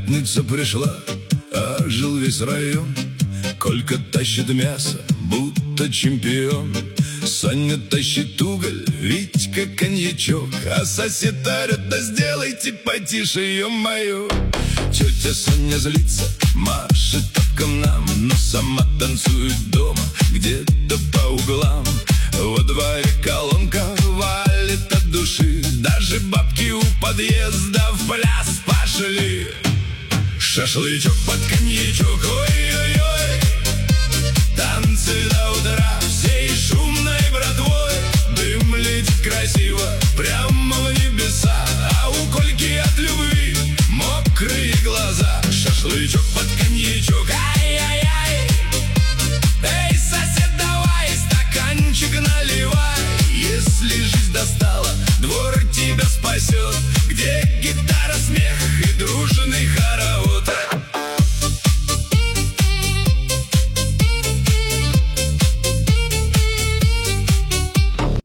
пятница пришла, ожил весь район. Колька тащит мясо, будто чемпион. Саня тащит уголь, Витька коньячок, а сосед орет: да сделайте потише, ё-моё. Тетя Соня злится, машет тапком нам, но сама танцует дома, где-то по углам. Во дворе колонка валит от души, даже бабки у подъезда в пляс пошли. Шашлычок под коньячок, ой-ой-ой, танцы до утра всей шумной братвой. Дым летит красиво прямо в небеса, а у Кольки от любви мокрые глаза. Шашлычок под коньячок, ай-яй-яй. Эй, сосед, давай стаканчик наливай. Если жизнь достала, двор тебя спасет, где гитара, смех и дружный